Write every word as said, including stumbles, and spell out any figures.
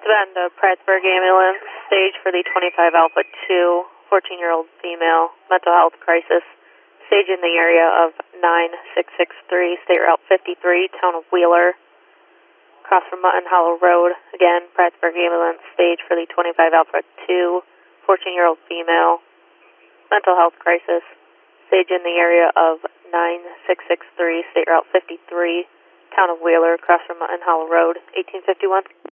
Send a Prattsburg ambulance, stage for the twenty-five Alpha two, fourteen-year-old female, mental health crisis. Stage in the area of nine six six three, State Route fifty-three, town of Wheeler, across from Mutton Hollow Road. Again, Prattsburg ambulance, stage for the twenty-five Alpha two, fourteen-year-old female, mental health crisis. Stage in the area of nine six six three, State Route fifty-three, town of Wheeler, across from Mutton Hollow Road, eighteen fifty-one.